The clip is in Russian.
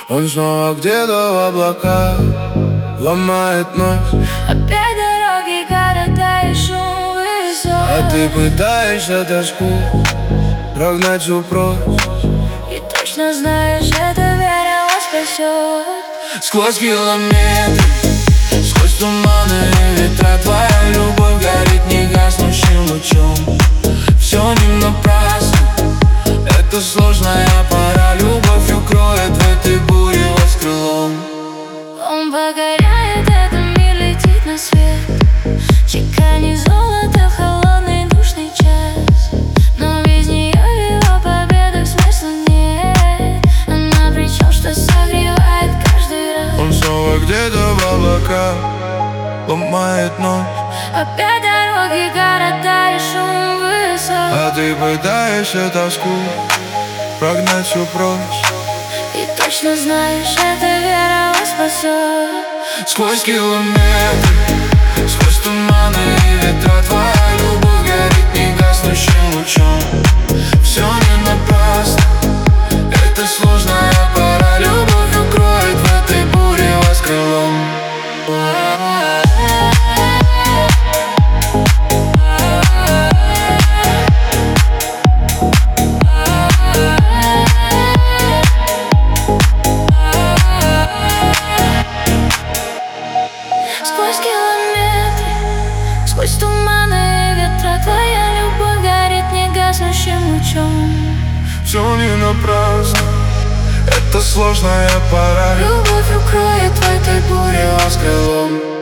Он снова где-то в облаках ломает ночь. Опять дороги, города и шум высот. А ты пытаешься тоску прогнать всю прочь. И точно знаешь, эта вера вас спасет. Сквозь километры, сквозь туманы и ветра, твоя любовь горит негаснущим лучом. Все не напрасно, это сложная пора. Любовь укроет в этой буре вас крылом. Он покоряет этот мир, летит на свет, чеканит золото в холодный душный час. Но без нее в его победах смысла нет. Она причем, что согревает каждый раз. Он снова где-то в облаках ломает ночь. Опять дороги, города и шум высот. А ты пытаешься тоску прогнать всю прочь. И точно знаешь, эта вера вас спасет. Сквозь километры, сквозь туманы и ветра, твоя любовь горит негаснущим лучом. Все не напрасно, это сложная пора. Любовь укроет в этой буре вас крылом. Сквозь километры, сквозь туманы и ветра, твоя любовь горит негаснущим лучом. Все не напрасно, это сложная пора. Любовь укроет в этой буре Вас крылом.